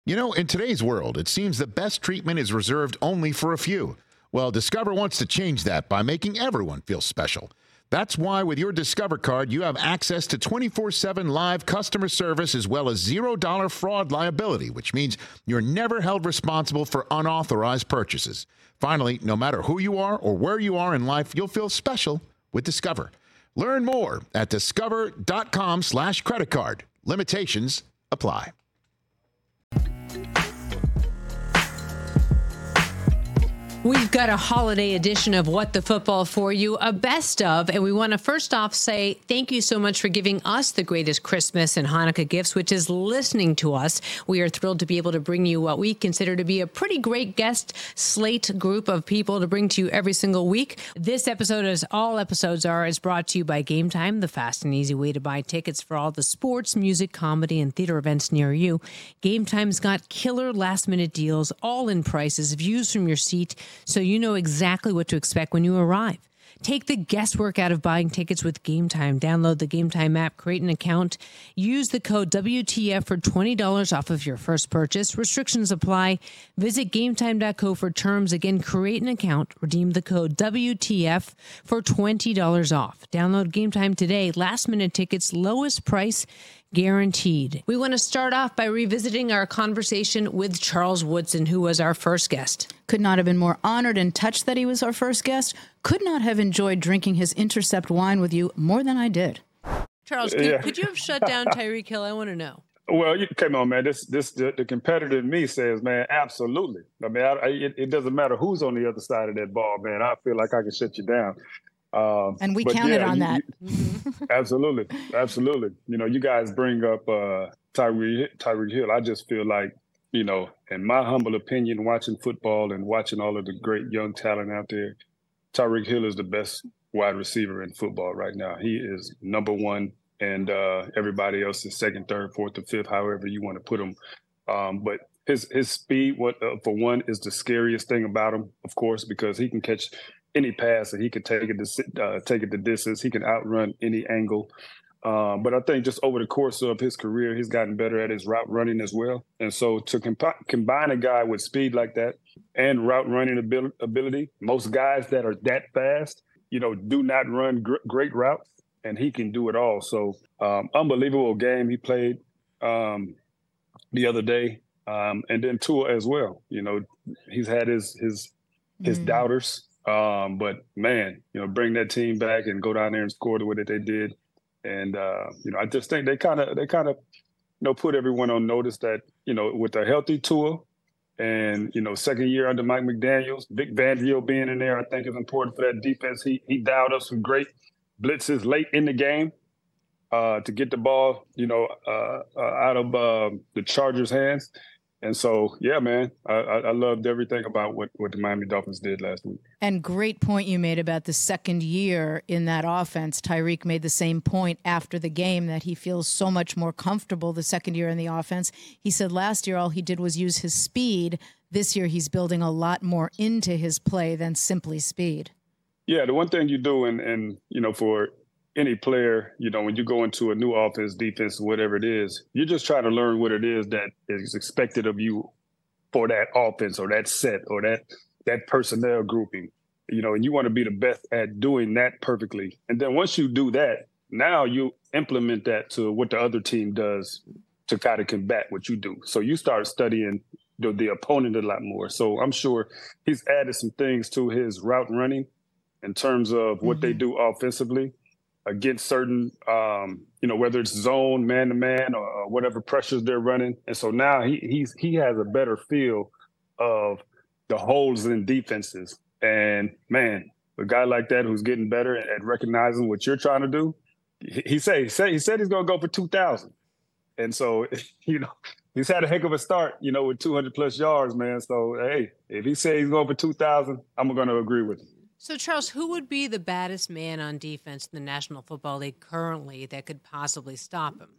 You know, in today's world, it seems the best treatment is reserved only for a few. Well, Discover wants to change that by making everyone feel special. That's why with your Discover card, you have access to 24/7 live customer service as well as $0 fraud liability, which means you're never held responsible for unauthorized purchases. Finally, no matter who you are or where you are in life, you'll feel special with Discover. Learn more at discover.com/credit card. Limitations apply. We've got a holiday edition of What the Football for you, a best of, and we want to first off say thank you so much for giving us the greatest Christmas and Hanukkah gifts, which is listening to us. We are thrilled to be able to bring you what we consider to be a pretty great guest slate group of people to bring to you every single week. This episode, as all episodes are, is brought to you by Game Time, the fast and easy way to buy tickets for all the sports, music, comedy, and theater events near you. Game Time's got killer last-minute deals, all-in prices, views from your seat, so you know exactly what to expect when you arrive. Take the guesswork out of buying tickets with Game Time. Download the Game Time app, create an account, use the code WTF for $20 off of your first purchase. Restrictions apply. Visit GameTime.co for terms. Again, create an account, redeem the code WTF for $20 off. Download Game Time today. Last minute tickets, lowest price guaranteed. We want to start off by revisiting our conversation with Charles Woodson, who was our first guest. Could not have been more honored and touched that he was our first guest. Could not have enjoyed drinking his Intercept wine with you more than I did. Charles, could you have shut down Tyreek Hill? I want to know. Well, come on, man. The competitor in me says, man, absolutely. I mean, it doesn't matter who's on the other side of that ball, man. I feel like I can shut you down. And we counted on that. Absolutely. You know, you guys bring up Tyreek Hill. I just feel like, you know, in my humble opinion, watching football and watching all of the great young talent out there, Tyreek Hill is the best wide receiver in football right now. He is number one, and everybody else is second, third, fourth, or fifth, however you want to put him. But his speed, for one, is the scariest thing about him, of course, because he can catch any pass and he can take it the distance. He can outrun any angle. But I think just over the course of his career, he's gotten better at his route running as well. And so to combine a guy with speed like that and route running ability, most guys that are that fast, you know, do not run great routes, and he can do it all. So unbelievable game he played the other day. And then Tua as well. You know, he's had his doubters. But man, you know, bring that team back and go down there and score the way that they did. And, you know, I just think they kind of, you know, put everyone on notice that, you know, with a healthy Tua and, you know, second year under Mike McDaniels, Vic Fangio being in there, I think is important for that defense. He dialed up some great blitzes late in the game to get the ball, you know, out of the Chargers' hands. And so, yeah, man, I loved everything about what the Miami Dolphins did last week. And great point you made about the second year in that offense. Tyreek made the same point after the game that he feels so much more comfortable the second year in the offense. He said last year all he did was use his speed. This year he's building a lot more into his play than simply speed. Yeah, the one thing you do, and you know, for any player, you know, when you go into a new offense, defense, whatever it is, you're just trying to learn what it is that is expected of you for that offense or that set or that personnel grouping, you know, and you want to be the best at doing that perfectly. And then once you do that, now you implement that to what the other team does to kind of combat what you do. So you start studying the opponent a lot more. So I'm sure he's added some things to his route running in terms of what they do offensively against certain, you know, whether it's zone, man-to-man, or whatever pressures they're running. And so now he has a better feel of the holes in defenses. And, man, a guy like that who's getting better at recognizing what you're trying to do, he said he's going to go for 2,000. And so, you know, he's had a heck of a start, you know, with 200-plus yards, man. So, hey, if he says he's going for 2,000, I'm going to agree with him. So, Charles, who would be the baddest man on defense in the National Football League currently that could possibly stop him?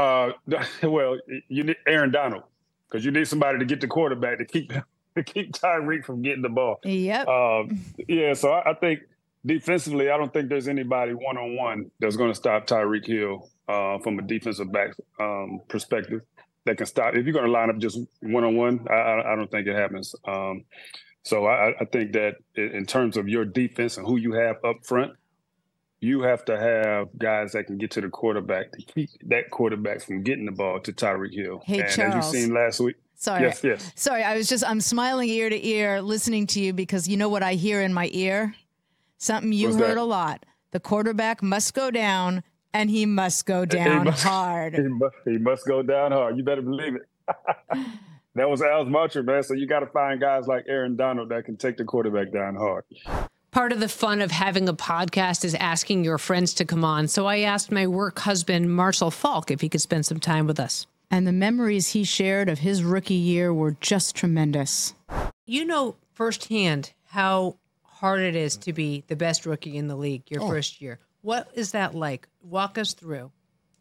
Well, you need Aaron Donald, because you need somebody to get the quarterback to keep Tyreek from getting the ball. Yep. Yeah, so I think defensively, I don't think there's anybody one-on-one that's going to stop Tyreek Hill from a defensive back perspective. that can stop. If you're going to line up just one-on-one, I don't think it happens. So I think that in terms of your defense and who you have up front, you have to have guys that can get to the quarterback to keep that quarterback from getting the ball to Tyreek Hill. Hey, and Charles. as you've seen last week. Sorry. Yes. Sorry, I'm smiling ear to ear listening to you because you know what I hear in my ear? Something you heard a lot. The quarterback must go down, and he must go down hard. He must go down hard. You better believe it. That was Al's mantra, man. So you got to find guys like Aaron Donald that can take the quarterback down hard. Part of the fun of having a podcast is asking your friends to come on. So I asked my work husband, Marshall Falk, if he could spend some time with us. And the memories he shared of his rookie year were just tremendous. You know firsthand how hard it is to be the best rookie in the league your first year. What is that like? Walk us through.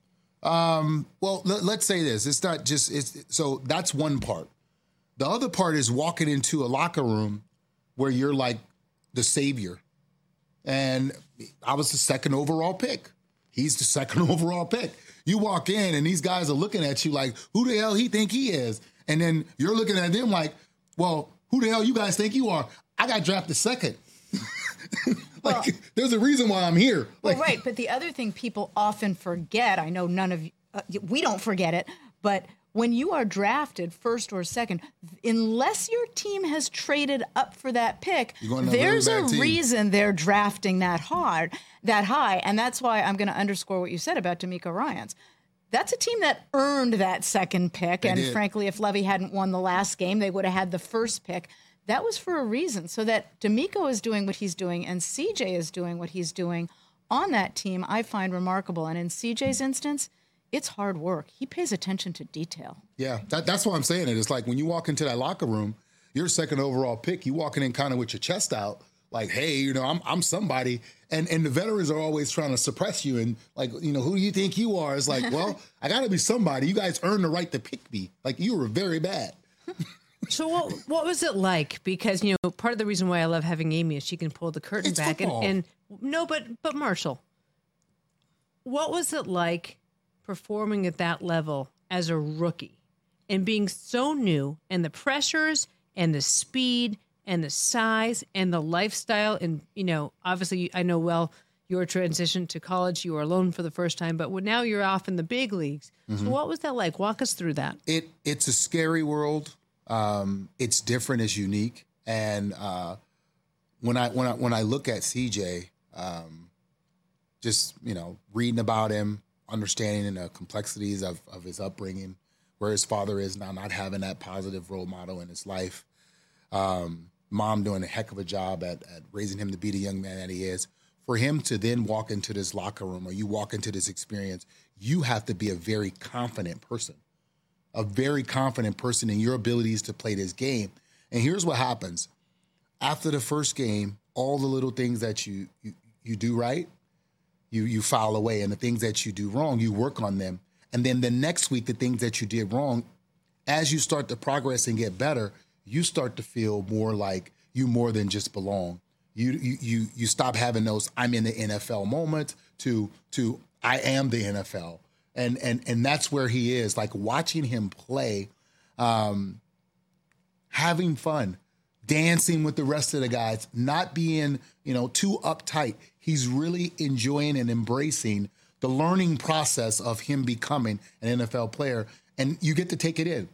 Well, let's say this. It's not just, so that's one part. The other part is walking into a locker room where you're like the savior. And I was the second overall pick. He's the second overall pick. You walk in and these guys are looking at you like, who the hell he think he is? And then you're looking at them like, well, who the hell you guys think you are? I got drafted second. There's a reason why I'm here. Right. But the other thing people often forget, I know none of you, we don't forget it, but when you are drafted first or second, unless your team has traded up for that pick, there's a reason they're drafting that high. And that's why I'm going to underscore what you said about DeMeco Ryans. That's a team that earned that second pick. And frankly, if Levy hadn't won the last game, they would have had the first pick. That was for a reason, so that DeMeco is doing what he's doing and CJ is doing what he's doing on that team, I find remarkable. And in CJ's instance, it's hard work. He pays attention to detail. Yeah, that's why I'm saying it. It's like when you walk into that locker room, you're second overall pick. You walking in kind of with your chest out, like, hey, you know, I'm somebody. And the veterans are always trying to suppress you and like, you know, who do you think you are? It's like, well, I got to be somebody. You guys earned the right to pick me. Like, you were very bad. So what was it like? Because, you know, part of the reason why I love having Amy is she can pull the curtain back. Football. And no, but Marshall, what was it like performing at that level as a rookie and being so new, and the pressures and the speed and the size and the lifestyle? And, you know, obviously I know well your transition to college, you were alone for the first time, but now you're off in the big leagues. Mm-hmm. So what was that like? Walk us through that. It's a scary world. It's different, it's unique. And when I look at CJ, just, you know, reading about him, understanding the complexities of his upbringing, where his father is now not having that positive role model in his life. Mom doing a heck of a job at raising him to be the young man that he is. For him to then walk into this locker room or you walk into this experience, you have to be a very confident person in your abilities to play this game. And here's what happens. After the first game, all the little things that you do right, you file away. And the things that you do wrong, you work on them. And then the next week, the things that you did wrong, as you start to progress and get better, you start to feel more like you more than just belong. You stop having those I'm in the NFL moments to I am the NFL. And that's where he is, like watching him play, having fun, dancing with the rest of the guys, not being, you know, too uptight. He's really enjoying and embracing the learning process of him becoming an NFL player, and you get to take it in.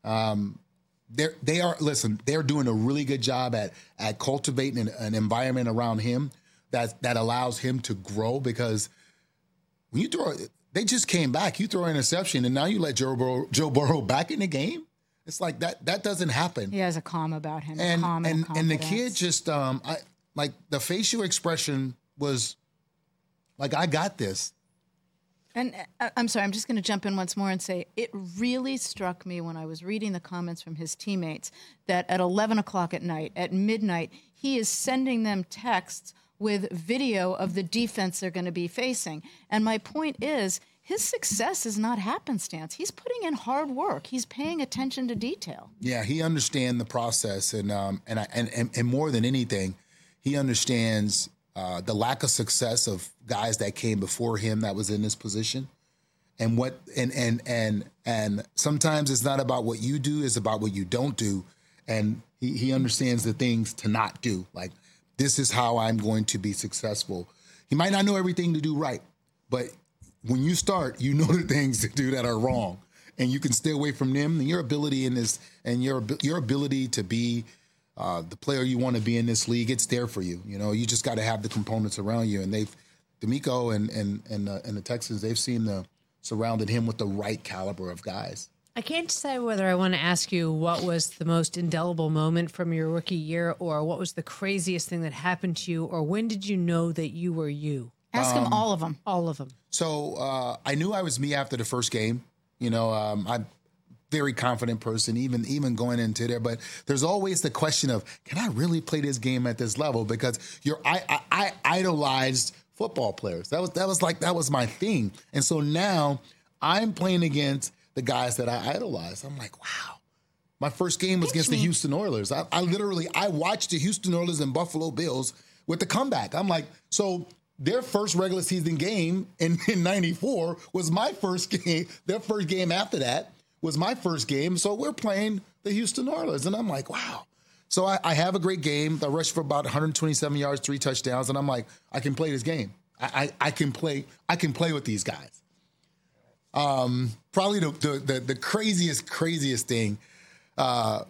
They're doing a really good job at cultivating an environment around him that allows him to grow, because when you throw, they just came back, you throw an interception, and now you let Joe Burrow back in the game. It's like that doesn't happen. He has a calm about him. And the kid just like the facial expression was like, I got this. And I'm sorry, I'm just going to jump in once more and say it really struck me when I was reading the comments from his teammates that at 11 o'clock at night, at midnight, he is sending them texts with video of the defense they're going to be facing. And my point is, his success is not happenstance. He's putting in hard work. He's paying attention to detail. Yeah, he understands the process, and more than anything, he understands the lack of success of guys that came before him that was in this position, and sometimes it's not about what you do, it's about what you don't do. And he understands the things to not do. Like, this is how I'm going to be successful. He might not know everything to do right, but when you start, you know the things to do that are wrong, and you can stay away from them. And your ability in this, and your ability to be the player you want to be in this league, it's there for you. You know, you just got to have the components around you. And DeMeco and the Texans, they've surrounded him with the right caliber of guys. I can't decide whether I want to ask you what was the most indelible moment from your rookie year, or what was the craziest thing that happened to you, or when did you know that you were you? Ask him all of them. All of them. So I knew I was me after the first game. You know, I'm a very confident person, even going into there. But there's always the question of, can I really play this game at this level? Because I idolized football players. That was my thing. And so now I'm playing against the guys that I idolize. I'm like, wow. My first game was against the Houston Oilers. I watched the Houston Oilers and Buffalo Bills with the comeback. I'm like, so their first regular season game in 94 was my first game. Their first game after that was my first game. So we're playing the Houston Oilers. And I'm like, wow. So I have a great game. I rushed for about 127 yards, 3 touchdowns. And I'm like, I can play this game. I can play with these guys. Probably the craziest thing. Got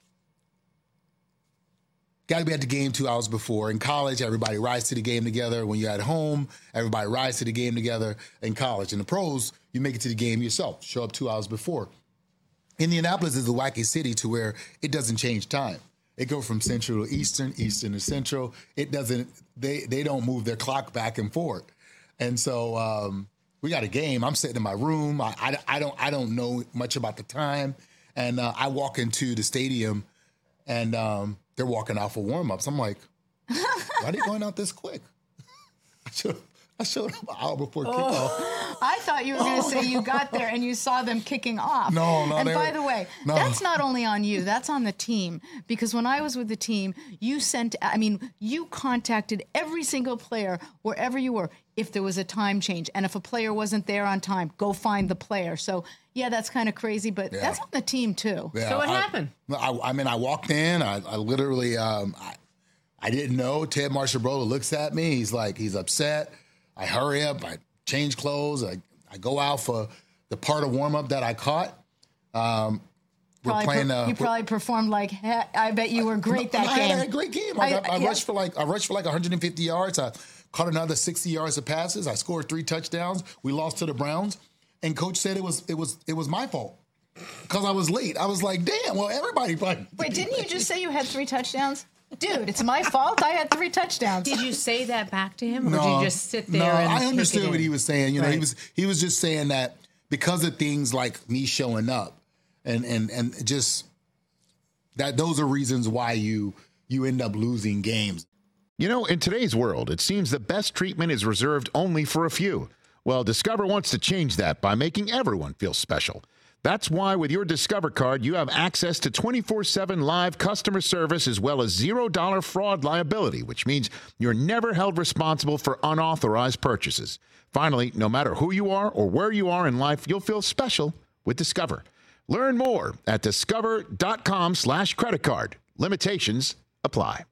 to be at the game 2 hours before. In college, everybody rides to the game together. When you're at home, everybody rides to the game together. In college, in the pros, you make it to the game yourself. Show up 2 hours before. Indianapolis is a wacky city to where it doesn't change time. It goes from Central to Eastern, Eastern to Central. It doesn't. They don't move their clock back and forth. And so we got a game. I'm sitting in my room. I don't know much about the time. And I walk into the stadium, and they're walking out for warm-ups. I'm like, why are they going out this quick? I showed up an hour before kickoff. I thought you were going to say you got there and you saw them kicking off. No. And by the way, that's not only on you, that's on the team. Because when I was with the team, you contacted every single player wherever you were if there was a time change. And if a player wasn't there on time, go find the player. So, yeah, that's kind of crazy, but that's on the team too. Yeah, so what happened? I walked in. I literally, I didn't know. Ted Marchibroda looks at me. He's like, he's upset. I hurry up. I change clothes. I go out for the part of warm-up that I caught. You probably performed like heck. I bet you were great that game. I had a great game. I rushed for like 150 yards. I caught another 60 yards of passes. I scored 3 touchdowns. We lost to the Browns, and coach said it was my fault because I was late. I was like, damn. Well, everybody probably. Wait, didn't you just say you had 3 touchdowns? Dude, it's my fault. I had 3 touchdowns. Did you say that back to him, or did you just sit there and I understood what he was saying. You know, right. he was just saying that because of things like me showing up, and just that those are reasons why you end up losing games. You know, in today's world, it seems the best treatment is reserved only for a few. Well, Discover wants to change that by making everyone feel special. That's why with your Discover card, you have access to 24/7 live customer service as well as $0 fraud liability, which means you're never held responsible for unauthorized purchases. Finally, no matter who you are or where you are in life, you'll feel special with Discover. Learn more at discover.com/credit card. Limitations apply.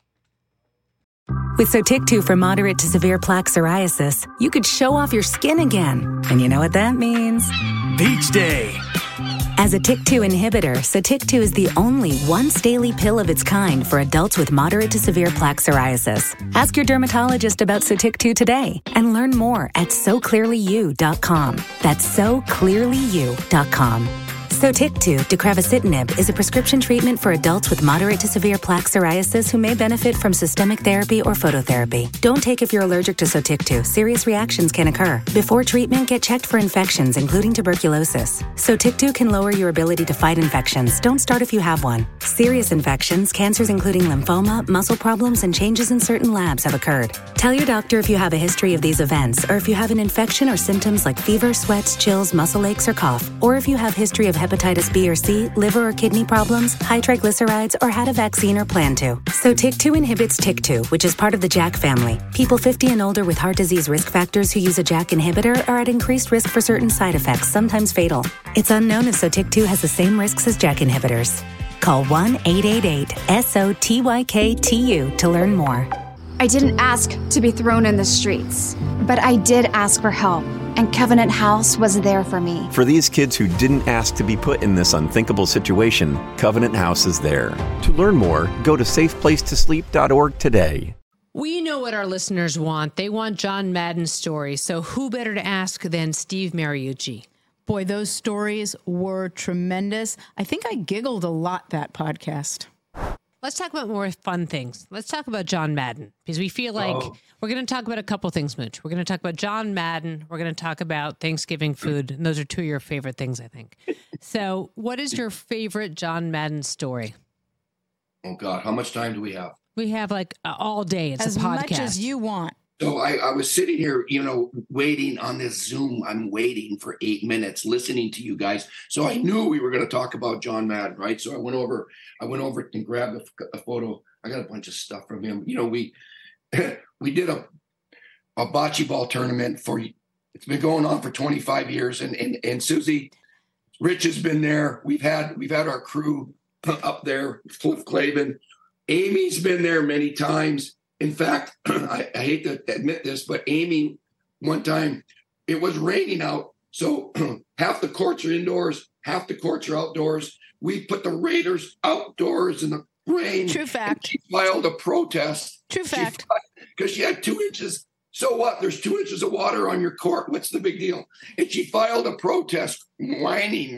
With Sotyktu for moderate to severe plaque psoriasis, you could show off your skin again. And you know what that means? Beach Day. As a TYK2 inhibitor, Sotyktu is the only once-daily pill of its kind for adults with moderate to severe plaque psoriasis. Ask your dermatologist about Sotyktu today and learn more at SoClearlyYou.com. That's SoClearlyYou.com. Sotyktu, deucravacitinib, is a prescription treatment for adults with moderate to severe plaque psoriasis who may benefit from systemic therapy or phototherapy. Don't take if you're allergic to Sotyktu. Serious reactions can occur. Before treatment, get checked for infections, including tuberculosis. Sotyktu can lower your ability to fight infections. Don't start if you have one. Serious infections, cancers including lymphoma, muscle problems, and changes in certain labs have occurred. Tell your doctor if you have a history of these events, or if you have an infection or symptoms like fever, sweats, chills, muscle aches, or cough, or if you have history of hepatitis B or C, liver or kidney problems, high triglycerides, or had a vaccine or plan to. So TYK2 inhibits TYK2, which is part of the JAK family. People 50 and older with heart disease risk factors who use a JAK inhibitor are at increased risk for certain side effects, sometimes fatal. It's unknown if Sotyktu has the same risks as JAK inhibitors. Call 1-888-SOTYKTU to learn more. I didn't ask to be thrown in the streets, but I did ask for help, and Covenant House was there for me. For these kids who didn't ask to be put in this unthinkable situation, Covenant House is there. To learn more, go to safeplacetosleep.org today. We know what our listeners want. They want John Madden's story. So who better to ask than Steve Mariucci? Boy, those stories were tremendous. I think I giggled a lot that podcast. Let's talk about more fun things. Let's talk about John Madden, because we feel like we're going to talk about a couple things, Mooch. We're going to talk about John Madden. We're going to talk about Thanksgiving food. And those are two of your favorite things, I think. So what is your favorite John Madden story? Oh, God. How much time do we have? We have like all day. It's as a podcast. As much as you want. So I was sitting here, waiting on this Zoom. I'm waiting for 8 minutes, listening to you guys. So I knew we were going to talk about John Madden, right? So I went over and grabbed a photo. I got a bunch of stuff from him. We did a bocce ball tournament it's been going on for 25 years. And Susie, Rich has been there. We've had our crew up there, Cliff Clavin. Amy's been there many times. In fact, I hate to admit this, but Amy, one time, it was raining out. So half the courts are indoors, half the courts are outdoors. We put the Raiders outdoors in the rain. True fact. She filed a protest. True fact. Because she had 2 inches. So what? There's 2 inches of water on your court. What's the big deal? And she filed a protest, whining.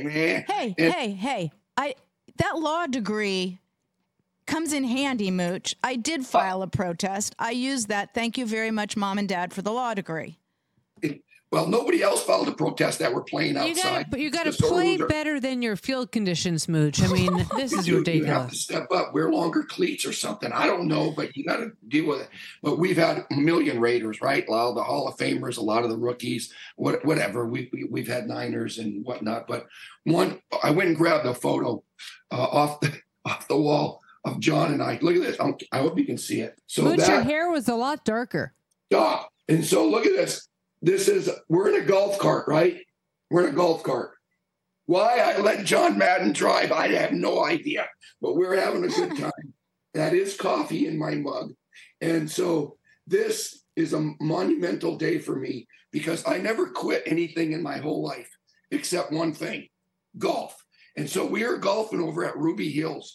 Hey. That law degree comes in handy, Mooch. I did file a protest. I used that. Thank you very much, Mom and Dad, for the law degree. Well, nobody else filed a protest that we're playing outside. But you got to play better than your field conditions, Mooch. I mean, this is ridiculous. You have to step up, wear longer cleats or something. I don't know, but you got to deal with it. But we've had a million Raiders, right? A lot of the Hall of Famers, a lot of the rookies, whatever. We've had Niners and whatnot. But I went and grabbed a photo off the wall of John and I. Look at this. I hope you can see it. So Mooch, your hair was a lot darker. Yeah. And so look at this. We're in a golf cart, right? We're in a golf cart. Why I let John Madden drive, I have no idea. But we're having a good time. That is coffee in my mug. And so this is a monumental day for me because I never quit anything in my whole life except one thing, golf. And so we are golfing over at Ruby Hills.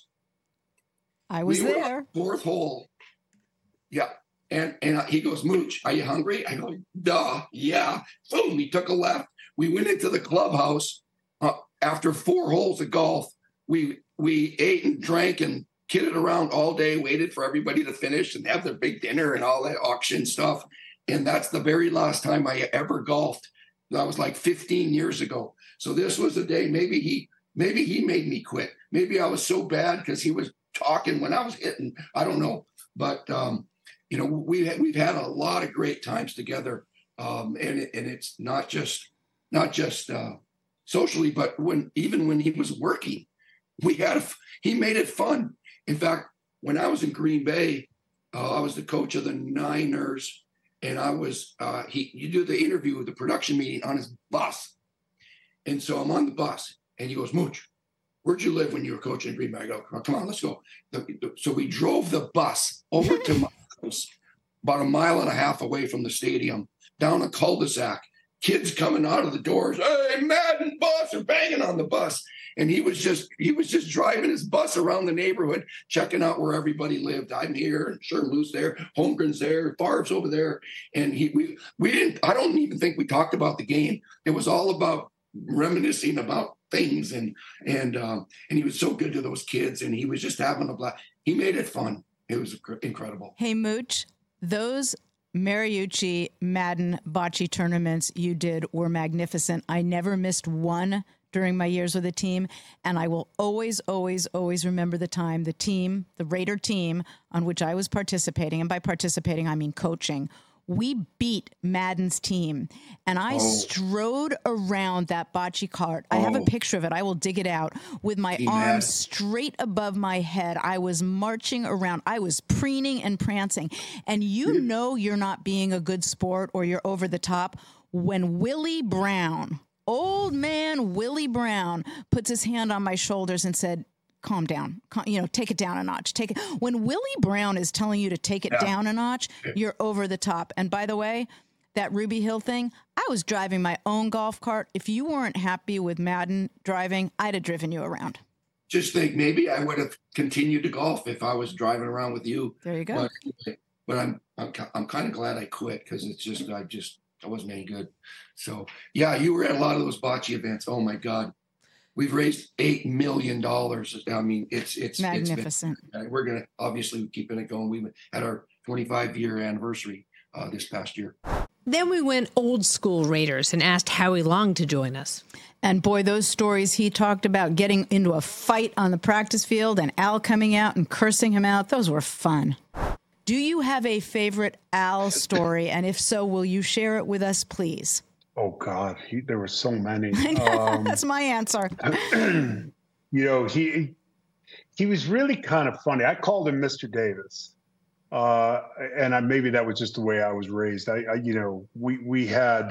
I was there. Fourth hole. Yeah. And he goes, Mooch, are you hungry? I go, duh, yeah. Boom, we took a left. We went into the clubhouse. After 4 holes of golf, we ate and drank and kidded around all day, waited for everybody to finish and have their big dinner and all that auction stuff. And that's the very last time I ever golfed. That was like 15 years ago. So this was a day, maybe he made me quit. Maybe I was so bad because he was talking when I was hitting. I don't know. But we've had a lot of great times together, and it's not just socially, but even when he was working, he made it fun. In fact, when I was in Green Bay, I was the coach of the Niners, and I was you do the interview with the production meeting on his bus, and so I'm on the bus, and he goes, Mooch, where'd you live when you were coaching in Green Bay? I go, come on, let's go. So we drove the bus over to my house, about 1.5 miles away from the stadium, down a cul-de-sac. Kids coming out of the doors, hey, Madden bus, are banging on the bus. And he was just driving his bus around the neighborhood, checking out where everybody lived. I'm here, and Sherman's there, Holmgren's there, Favre's over there. And we didn't, I don't even think we talked about the game. It was all about reminiscing about things. And he was so good to those kids, and he was just having a blast. He made it fun. It was incredible. Hey, Mooch, those Mariucci Madden bocce tournaments you did were magnificent. I never missed one during my years with the team, and I will always, always, always remember the time the Raider team on which I was participating, and by participating I mean coaching, we beat Madden's team, and I strode around that bocce cart. I have a picture of it. I will dig it out with my arms straight above my head. I was marching around. I was preening and prancing. And you know you're not being a good sport or you're over the top when Willie Brown, old man Willie Brown, puts his hand on my shoulders and said, calm down, take it down a notch. When Willie Brown is telling you to take it down a notch, you're over the top. And by the way, that Ruby Hill thing, I was driving my own golf cart. If you weren't happy with Madden driving, I'd have driven you around. Just think, maybe I would have continued to golf if I was driving around with you. There you go. But I'm kind of glad I quit, because it's just I wasn't any good. So yeah, you were at a lot of those bocce events. Oh my God. We've raised $8 million. I mean, it's magnificent. We're going to obviously keeping it going. We had our 25-year anniversary this past year. Then we went old school Raiders and asked Howie Long to join us. And boy, those stories he talked about getting into a fight on the practice field and Al coming out and cursing him out, those were fun. Do you have a favorite Al story? And if so, will you share it with us, please? Oh, God, there were so many. That's my answer. He was really kind of funny. I called him Mr. Davis. And maybe that was just the way I was raised. We had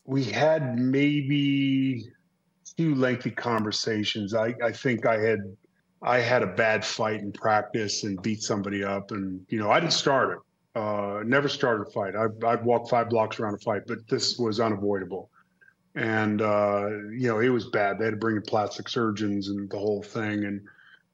maybe 2 lengthy conversations. I think I had a bad fight in practice and beat somebody up, and I didn't start it. Never started a fight. I'd walk 5 blocks around a fight, but this was unavoidable. And, it was bad. They had to bring in plastic surgeons and the whole thing. And,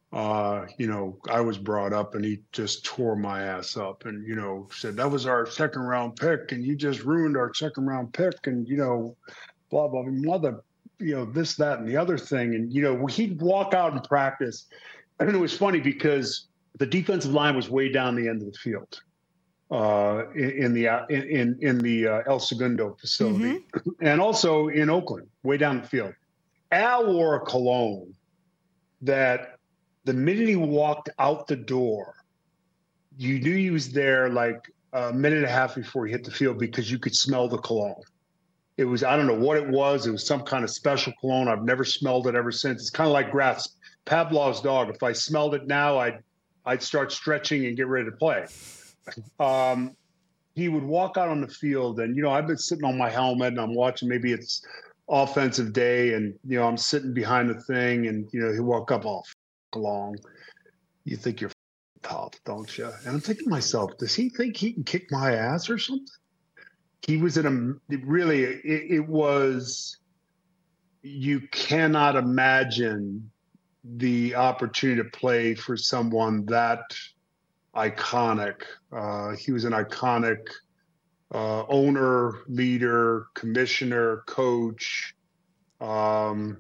I was brought up, and he just tore my ass up and, said, that was our 2nd round pick, and you just ruined our 2nd round pick. And, blah, blah, mother, this, that, and the other thing. And, he'd walk out in practice. And it was funny because the defensive line was way down the end of the field. In the El Segundo facility, and also in Oakland, way down the field. Al wore a cologne that the minute he walked out the door, you knew he was there like a minute and a half before he hit the field, because you could smell the cologne. It was, I don't know what it was. It was some kind of special cologne. I've never smelled it ever since. It's kind of like Graf, Pavlov's dog. If I smelled it now, I'd start stretching and get ready to play. He would walk out on the field, and, I've been sitting on my helmet and I'm watching, maybe it's offensive day, and, I'm sitting behind the thing, and, he walk up all along. You think you're tough, don't you? And I'm thinking to myself, does he think he can kick my ass or something? He was it was, you cannot imagine the opportunity to play for someone that iconic. He was an iconic owner, leader, commissioner, coach. I've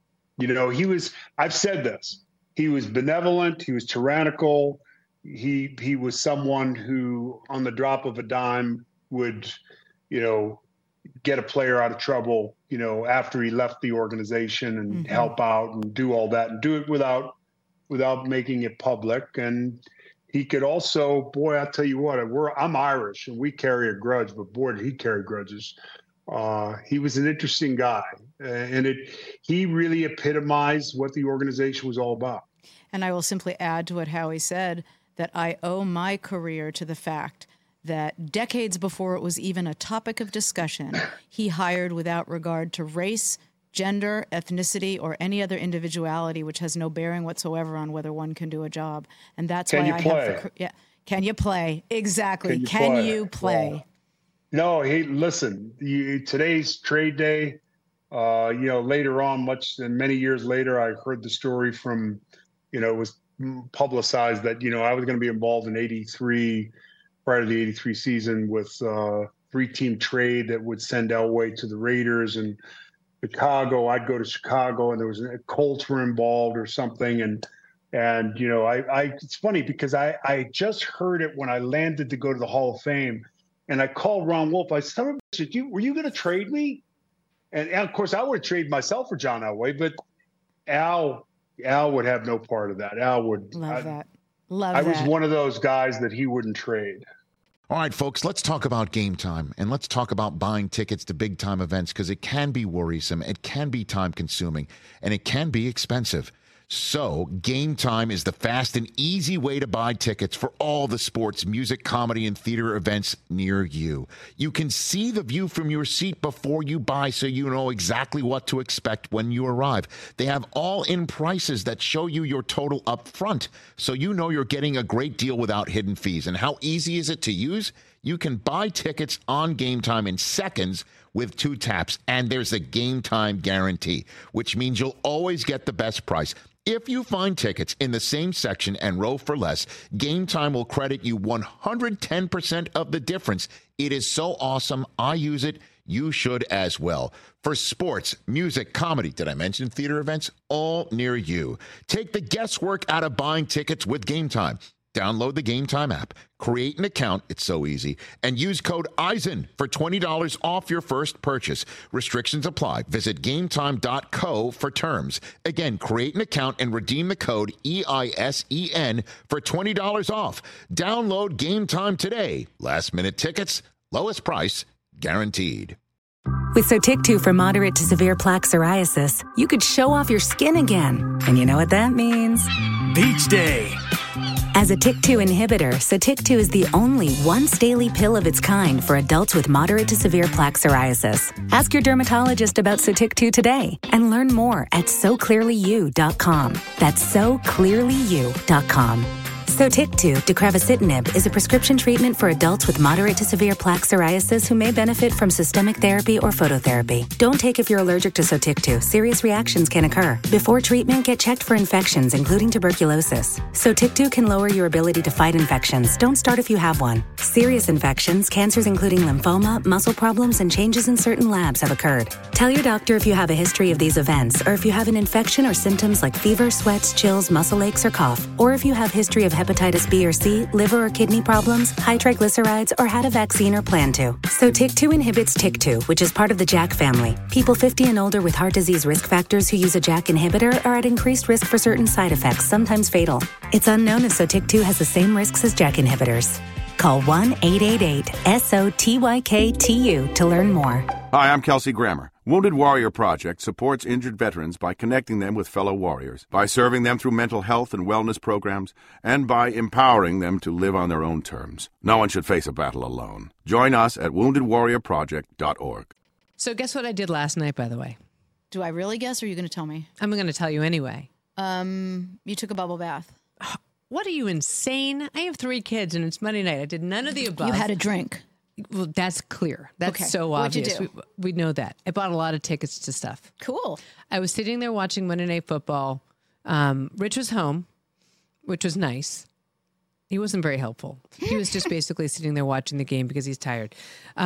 said this, he was benevolent, he was tyrannical. He was someone who, on the drop of a dime, would, get a player out of trouble, after he left the organization, and help out and do all that, and do it without making it public. And he could also, boy, I'll tell you what, I'm Irish and we carry a grudge, but boy, did he carry grudges. He was an interesting guy, and he really epitomized what the organization was all about. And I will simply add to what Howie said, that I owe my career to the fact that decades before it was even a topic of discussion, he hired without regard to race, gender, ethnicity, or any other individuality, which has no bearing whatsoever on whether one can do a job. And that's why I have can you play? Exactly. Can you play? No, hey, listen, today's trade day. Later on, many years later, I heard the story from, it was publicized that, I was going to be involved in '83, prior to the '83 season, with 3-team trade that would send Elway to the Raiders, and Chicago. I'd go to Chicago, and there was Colts were involved or something. And it's funny because I just heard it when I landed to go to the Hall of Fame, and I called Ron Wolf. I said, were you going to trade me? And of course, I would trade myself for John Elway, but Al would have no part of that. Al would love that. I was one of those guys that he wouldn't trade. All right, folks, let's talk about Game Time, and let's talk about buying tickets to big-time events, because it can be worrisome, it can be time-consuming, and it can be expensive. So Game Time is the fast and easy way to buy tickets for all the sports, music, comedy, and theater events near you. You can see the view from your seat before you buy, so you know exactly what to expect when you arrive. They have all-in prices that show you your total up front, so you know you're getting a great deal without hidden fees. And how easy is it to use? You can buy tickets on Game Time in seconds with 2 taps, and there's a Game Time guarantee, which means you'll always get the best price. If you find tickets in the same section and row for less, Game Time will credit you 110% of the difference. It is so awesome. I use it. You should as well. For sports, music, comedy, did I mention theater events? All near you. Take the guesswork out of buying tickets with Game Time. Download the Game Time app, create an account, it's so easy, and use code EISEN for $20 off your first purchase. Restrictions apply. Visit gametime.co for terms. Again, create an account and redeem the code EISEN for $20 off. Download Game Time today. Last minute tickets, lowest price, guaranteed. With Sotyktu for moderate to severe plaque psoriasis, you could show off your skin again. And you know what that means? Beach day. As a TYK2 inhibitor, Sotyktu is the only once-daily pill of its kind for adults with moderate to severe plaque psoriasis. Ask your dermatologist about Sotyktu today and learn more at SoClearlyYou.com. That's SoClearlyYou.com. Sotyktu, deucravacitinib, is a prescription treatment for adults with moderate to severe plaque psoriasis who may benefit from systemic therapy or phototherapy. Don't take if you're allergic to Sotyktu. Serious reactions can occur. Before treatment, get checked for infections, including tuberculosis. Sotyktu can lower your ability to fight infections. Don't start if you have one. Serious infections, cancers including lymphoma, muscle problems, and changes in certain labs have occurred. Tell your doctor if you have a history of these events, or if you have an infection or symptoms like fever, sweats, chills, muscle aches, or cough, or if you have history of hepatitis B or C, liver or kidney problems, high triglycerides, or had a vaccine or plan to. Sotyktu inhibits TYK2, which is part of the JAK family. People 50 and older with heart disease risk factors who use a JAK inhibitor are at increased risk for certain side effects, sometimes fatal. It's unknown if Sotyktu has the same risks as JAK inhibitors. Call 1-888-SOTYKTU to learn more. Hi, I'm Kelsey Grammer. Wounded Warrior Project supports injured veterans by connecting them with fellow warriors, by serving them through mental health and wellness programs, and by empowering them to live on their own terms. No one should face a battle alone. Join us at woundedwarriorproject.org. So guess what I did last night, by the way? Do I really guess, or are you going to tell me? I'm going to tell you anyway. You took a bubble bath. What, are you insane? I have 3 kids, and it's Monday night. I did none of the above. You had a drink. Well, that's clear. That's okay. so What'd obvious. you do? We know that. I bought a lot of tickets to stuff. Cool. I was sitting there watching Monday Night Football. Rich was home, which was nice. He wasn't very helpful. He was just basically sitting there watching the game because he's tired.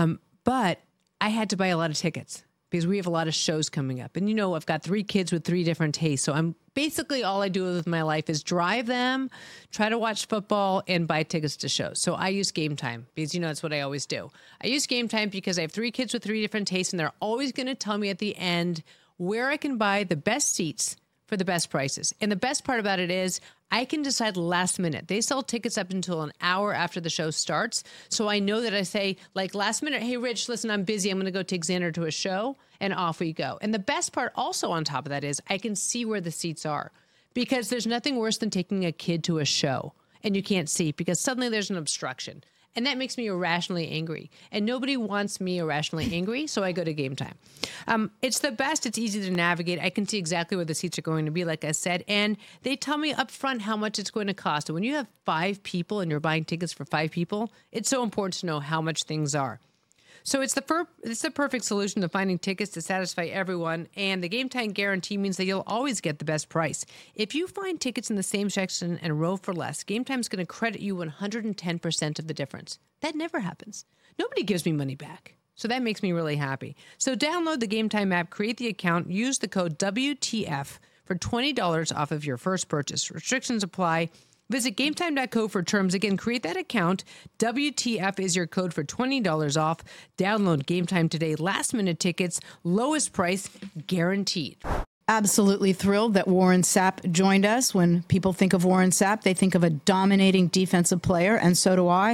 But I had to buy a lot of tickets because we have a lot of shows coming up. And, you know, I've got 3 kids with 3 different tastes. So I'm basically all I do with my life is drive them, try to watch football, and buy tickets to shows. So I use Game Time because, you know, that's what I always do. I use Game Time because I have 3 kids with 3 different tastes, and they're always going to tell me at the end where I can buy the best seats for the best prices. And the best part about it is I can decide last minute. They sell tickets up until an hour after the show starts. So I know that I say, like, last minute, hey, Rich, listen, I'm busy. I'm going to go take Xander to a show, and off we go. And the best part also on top of that is I can see where the seats are, because there's nothing worse than taking a kid to a show and you can't see because suddenly there's an obstruction. And that makes me irrationally angry. And nobody wants me irrationally angry, so I go to Game Time. It's the best. It's easy to navigate. I can see exactly where the seats are going to be, like I said. And they tell me up front how much it's going to cost. And when you have 5 people and you're buying tickets for 5 people, it's so important to know how much things are. So it's the perfect solution to finding tickets to satisfy everyone, and the Game Time guarantee means that you'll always get the best price. If you find tickets in the same section and row for less, Game Time's going to credit you 110% of the difference. That never happens. Nobody gives me money back. So that makes me really happy. So download the Game Time app, create the account, use the code WTF for $20 off of your first purchase. Restrictions apply. Visit GameTime.co for terms. Again, create that account. WTF is your code for $20 off. Download Game Time today. Last minute tickets, lowest price guaranteed. Absolutely thrilled that Warren Sapp joined us. When people think of Warren Sapp, they think of a dominating defensive player, and so do I.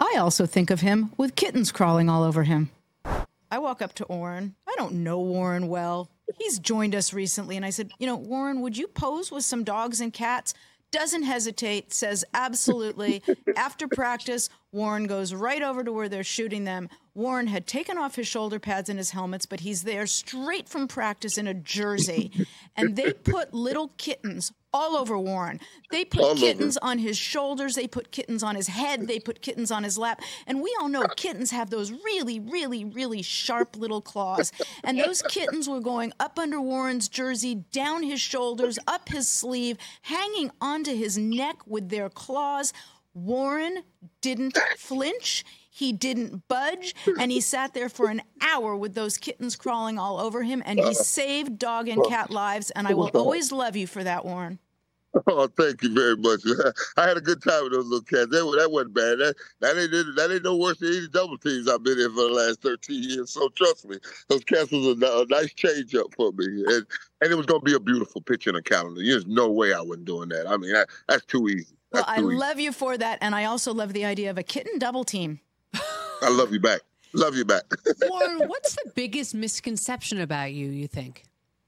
I also think of him with kittens crawling all over him. I walk up to Warren. I don't know Warren well. He's joined us recently, and I said, Warren, would you pose with some dogs and cats? Doesn't hesitate, says absolutely. After practice, Warren goes right over to where they're shooting them. Warren had taken off his shoulder pads and his helmets, but he's there straight from practice in a jersey. And they put little kittens all over Warren. They put kittens on his shoulders. They put kittens on his head. They put kittens on his lap. And we all know kittens have those really, really, really sharp little claws. And those kittens were going up under Warren's jersey, down his shoulders, up his sleeve, hanging onto his neck with their claws. Warren didn't flinch. He didn't budge, and he sat there for an hour with those kittens crawling all over him, and he saved dog and cat lives, and I will always love you for that, Warren. Oh, thank you very much. I had a good time with those little cats. That wasn't bad. That ain't no worse than any double teams I've been in for the last 13 years. So trust me, those cats was a nice change up for me, and it was going to be a beautiful picture in the calendar. There's no way I wasn't doing that. I mean, that's too easy. Well, I love you for that, and I also love the idea of a kitten double team. I love you back. Love you back. Warren, what's the biggest misconception about you, you think?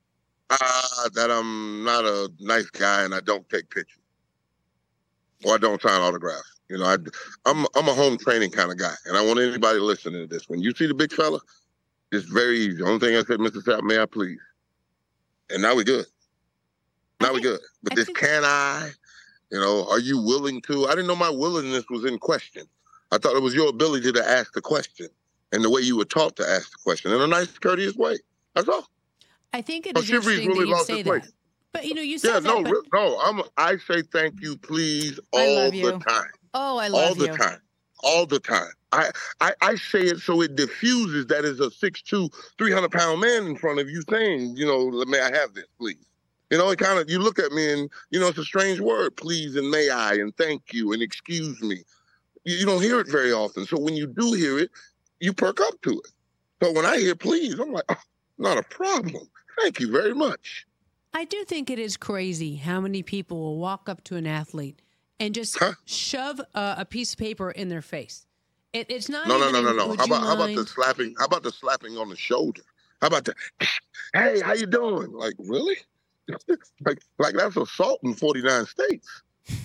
That I'm not a nice guy and I don't take pictures. Or I don't sign autographs. I'm a home training kind of guy. And I want anybody listening to this. When you see the big fella, it's very easy. The only thing I said, Mr. Sapp, may I please? And now we're good. We're good. But can I? Are you willing to? I didn't know my willingness was in question. I thought it was your ability to ask the question and the way you were taught to ask the question in a nice, courteous way. That's all. I think it is interesting that you say that. But, you said that. I say thank you, please, all the time. Oh, I love you. All the time. I say it so it diffuses that is a 6'2", 300-pound man in front of you saying, may I have this, please? It kind of, you look at me and, it's a strange word, please and may I and thank you and excuse me. You don't hear it very often. So when you do hear it, you perk up to it. So when I hear please, I'm like, not a problem. Thank you very much. I do think it is crazy how many people will walk up to an athlete and just shove a piece of paper in their face. It's not. No. How about the slapping? How about the slapping on the shoulder? How about the, hey, how you doing? Like, really? like that's assault in 49 states.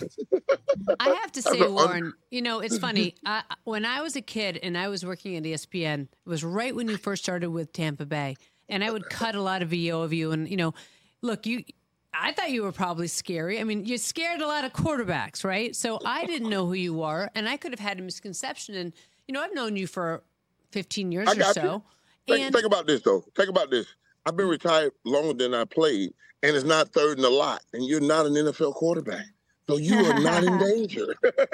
I have to say, Warren, it's funny. When I was a kid and I was working at ESPN, it was right when you first started with Tampa Bay, and I would cut a lot of VO of you. And, look, I thought you were probably scary. I mean, you scared a lot of quarterbacks, right? So I didn't know who you were, and I could have had a misconception. And, I've known you for 15 years or so. Think about this, though. Think about this. I've been retired longer than I played, and it's not third and a lot, and you're not an NFL quarterback. So you are not in danger.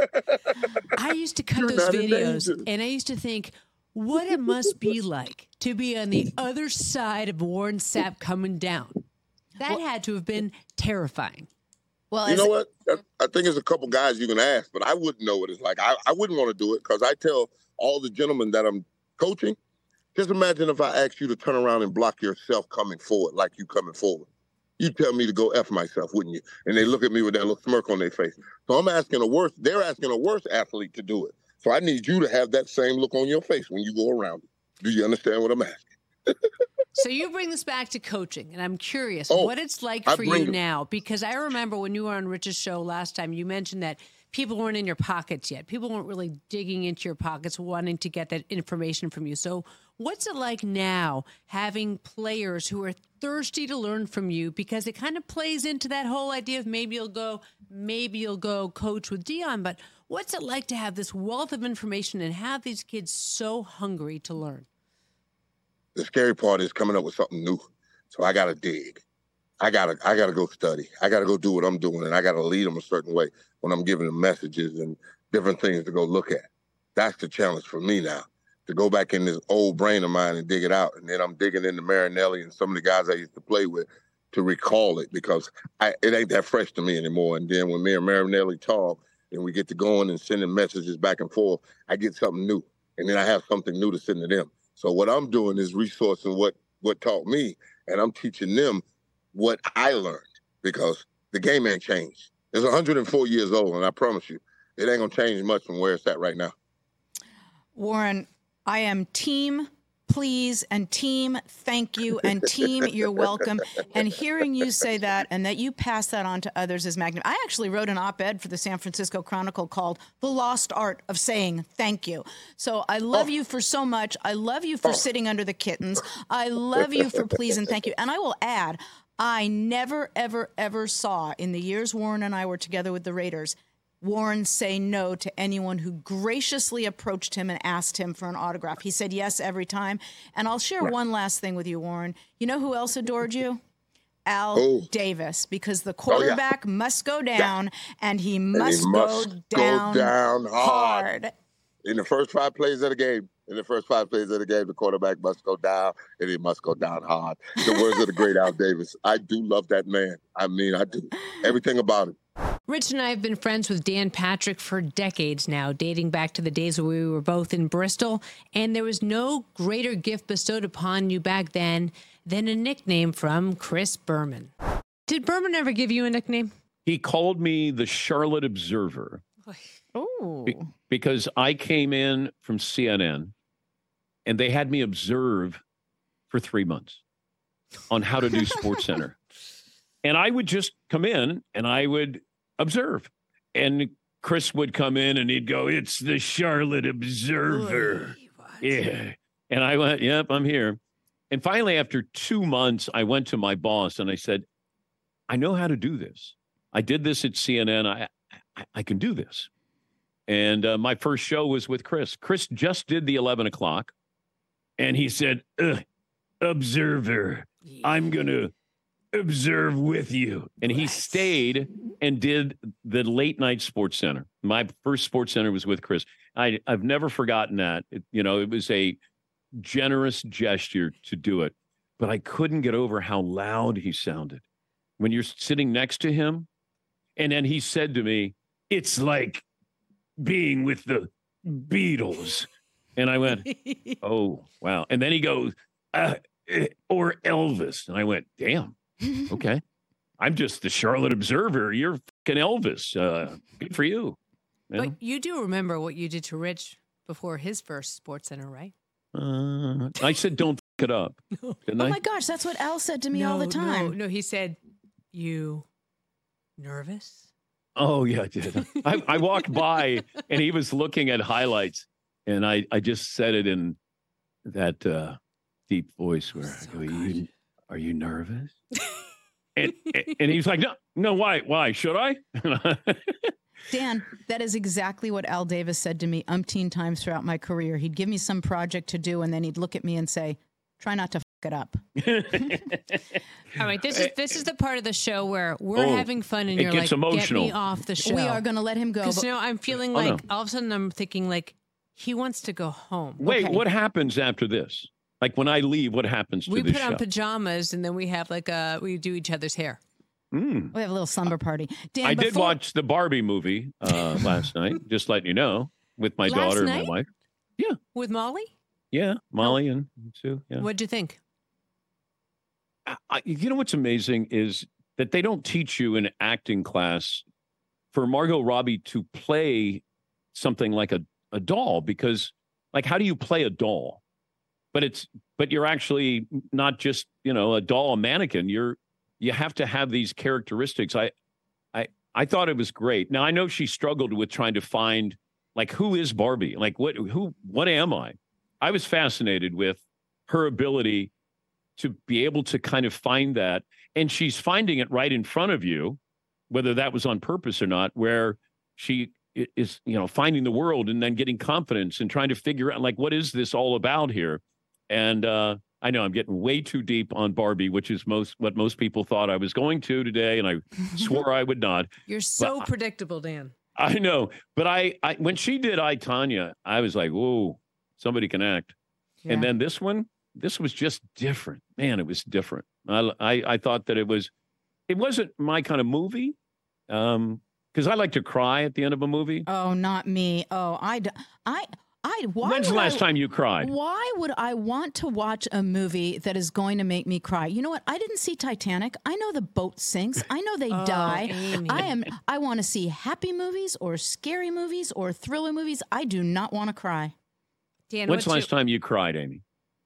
I used to cut those videos, and I used to think, what it must be like to be on the other side of Warren Sapp coming down. That had to have been terrifying. Well, you know what? I think there's a couple guys you can ask, but I wouldn't know what it's like. I wouldn't want to do it because I tell all the gentlemen that I'm coaching, just imagine if I asked you to turn around and block yourself coming forward like you coming forward. You tell me to go F myself, wouldn't you? And they look at me with that little smirk on their face. So they're asking a worse athlete to do it. So I need you to have that same look on your face when you go around. Do you understand what I'm asking? So you bring this back to coaching, and I'm curious what it's like for you now, because I remember when you were on Rich's show last time, you mentioned that people weren't in your pockets yet. People weren't really digging into your pockets, wanting to get that information from you. So what's it like now having players who are thirsty to learn from you, because it kind of plays into that whole idea of maybe you'll go coach with Deion, but what's it like to have this wealth of information and have these kids so hungry to learn? The scary part is coming up with something new. So I got to dig. I gotta go study. I got to go do what I'm doing, and I got to lead them a certain way when I'm giving them messages and different things to go look at. That's the challenge for me now, to go back in this old brain of mine and dig it out. And then I'm digging into Marinelli and some of the guys I used to play with to recall it, because it ain't that fresh to me anymore. And then when me and Marinelli talk and we get to going and sending messages back and forth, I get something new. And then I have something new to send to them. So what I'm doing is resourcing what taught me, and I'm teaching them what I learned, because the game ain't changed. It's 104 years old, and I promise you, it ain't going to change much from where it's at right now. Warren, I am team please and team thank you and team you're welcome. And hearing you say that and that you pass that on to others is magnificent. I actually wrote an op-ed for the San Francisco Chronicle called The Lost Art of Saying Thank You. So I love you for so much. I love you for sitting under the kittens. I love you for please and thank you. And I will add, I never, ever, ever saw in the years Warren and I were together with the Raiders, Warren say no to anyone who graciously approached him and asked him for an autograph. He said yes every time. And I'll share one last thing with you, Warren. You know who else adored you? Al Davis, because the quarterback must go down, and he must go down hard. In the first 5 plays of the game. The quarterback must go down, and he must go down hard. The words of the great Al Davis. I do love that man. I mean, I do. Everything about it. Rich and I have been friends with Dan Patrick for decades now, dating back to the days where we were both in Bristol, and there was no greater gift bestowed upon you back then than a nickname from Chris Berman. Did Berman ever give you a nickname? He called me the Charlotte Observer. Oh. Because I came in from CNN, and they had me observe for 3 months on how to do SportsCenter. And I would just come in and I would observe. And Chris would come in and he'd go, "It's the Charlotte Observer." Yeah. And I went, "Yep, I'm here." And finally, after 2 months, I went to my boss and I said, "I know how to do this. I did this at CNN. I can do this." And my first show was with Chris. Chris just did the 11 o'clock. And he said, "Observer, I'm going to observe with you." And he stayed and did the late night SportsCenter. My first SportsCenter was with Chris. I've never forgotten that. It was a generous gesture to do it, but I couldn't get over how loud he sounded when you're sitting next to him. And then he said to me, "It's like being with the Beatles." And I went, "Oh, wow." And then he goes, "Or Elvis." And I went, "Damn. Okay. I'm just the Charlotte Observer. You're fucking Elvis. Good for you." But you do remember what you did to Rich before his first SportsCenter, right? I said, "Don't fuck it up." Didn't I? Oh my gosh, that's what Al said to me all the time. No, he said, "You nervous?" Oh, yeah, I did. I walked by and he was looking at highlights, and I just said it in that deep voice where I go, "Are you nervous?" and he's like, no, why? Should I? Dan, that is exactly what Al Davis said to me umpteen times throughout my career. He'd give me some project to do, and then he'd look at me and say, "Try not to fuck it up." All right, this is the part of the show where we're having fun, and you're like, emotional. "Get me off the show." We are going to let him go. Because I'm feeling like all of a sudden I'm thinking like he wants to go home. Wait, what happens after this? Like when I leave, what happens to the show? We put on pajamas, and then we have we do each other's hair. We have a little slumber party. Dan, I did watch the Barbie movie last night, just letting you know, with my daughter and my wife. Yeah. With Molly? Yeah, Molly and Sue. Yeah. What'd you think? You know what's amazing is that they don't teach you in acting class for Margot Robbie to play something like a doll, because like, how do you play a doll? But you're actually not just, a doll, a mannequin. You have to have these characteristics. I thought it was great. Now I know she struggled with trying to find like, who is Barbie? Like what am I? I was fascinated with her ability to be able to kind of find that. And she's finding it right in front of you, whether that was on purpose or not, where she is, finding the world and then getting confidence and trying to figure out like, what is this all about here? And I know I'm getting way too deep on Barbie, which is what most people thought I was going to today, and I swore I would not. You're so predictable, Dan. I know, but I when she did I, Tonya, I was like, whoa, somebody can act. Yeah. And then this was just different. Man, it was different. I thought that it wasn't my kind of movie, because I like to cry at the end of a movie. Oh, not me. Oh, When's the last time you cried? Why would I want to watch a movie that is going to make me cry? You know what? I didn't see Titanic. I know the boat sinks. I know they die. Amy. I want to see happy movies or scary movies or thriller movies. I do not want to cry. Dan, when's the last time you cried, Amy?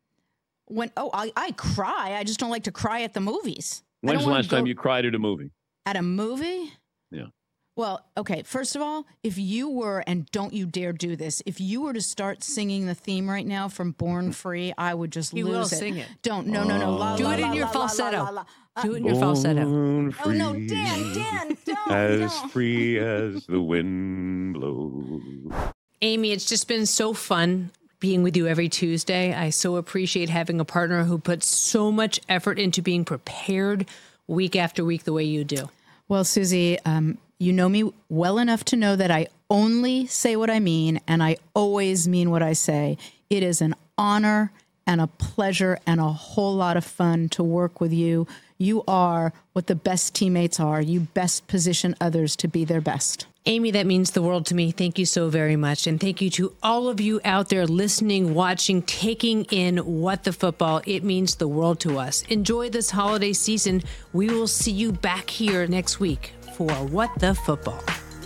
I cry. I just don't like to cry at the movies. When's the last time you cried at a movie? At a movie? Yeah. Well, okay. First of all, if you were, and don't you dare do this, if you were to start singing the theme right now from Born Free, I would just lose it. You will sing it. Don't. No. La, do la, it in la, your la, falsetto. La, la, la. Do it in your falsetto. Oh, no, Dan, don't. As free as the wind blows. Amy, it's just been so fun being with you every Tuesday. I so appreciate having a partner who puts so much effort into being prepared week after week the way you do. Well, Susie, you know me well enough to know that I only say what I mean, and I always mean what I say. It is an honor and a pleasure and a whole lot of fun to work with you. You are what the best teammates are. You best position others to be their best. Amy, that means the world to me. Thank you so very much. And thank you to all of you out there listening, watching, taking in What the Football. It means the world to us. Enjoy this holiday season. We will see you back here next week for What the Football.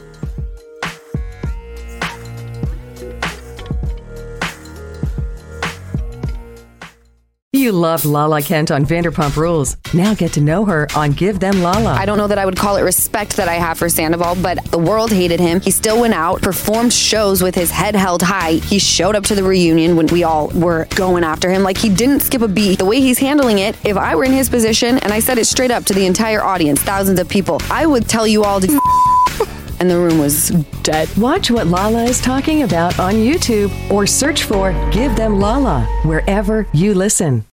You loved Lala Kent on Vanderpump Rules. Now get to know her on Give Them Lala. I don't know that I would call it respect that I have for Sandoval, but the world hated him. He still went out, performed shows with his head held high. He showed up to the reunion when we all were going after him. Like, he didn't skip a beat. The way he's handling it, if I were in his position, and I said it straight up to the entire audience, thousands of people, I would tell you all to and the room was dead. Watch what Lala is talking about on YouTube or search for Give Them Lala wherever you listen.